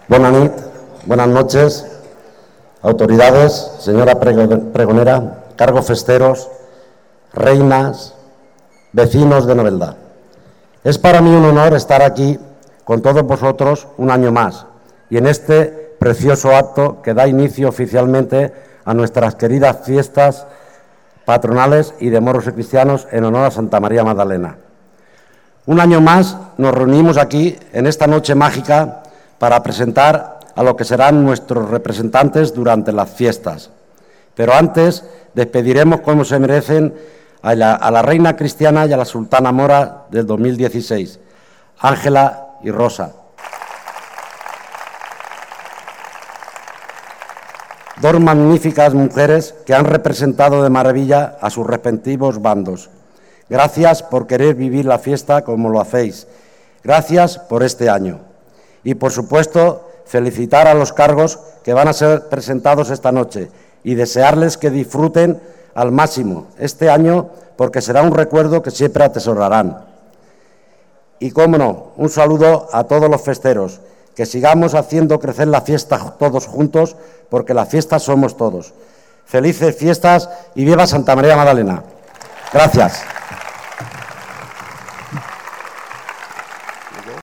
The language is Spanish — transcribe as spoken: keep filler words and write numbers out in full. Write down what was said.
Buenas nit, buenas noches, autoridades, señora pregonera, cargos festeros, reinas, vecinos de Novelda. Es para mí un honor estar aquí con todos vosotros un año más y en este precioso acto que da inicio oficialmente a nuestras queridas fiestas patronales y de moros y cristianos en honor a Santa María Magdalena. Un año más nos reunimos aquí en esta noche mágica para presentar a lo que serán nuestros representantes durante las fiestas. Pero antes despediremos como se merecen a la, a la reina cristiana y a la sultana mora del dos mil dieciséis, Ángela y Rosa. Dos magníficas mujeres que han representado de maravilla a sus respectivos bandos. Gracias por querer vivir la fiesta como lo hacéis. Gracias por este año. Y, por supuesto, felicitar a los cargos que van a ser presentados esta noche y desearles que disfruten al máximo este año porque será un recuerdo que siempre atesorarán. Y, cómo no, un saludo a todos los festeros, que sigamos haciendo crecer la fiesta todos juntos porque la fiesta somos todos. Felices fiestas y viva Santa María Magdalena. Gracias.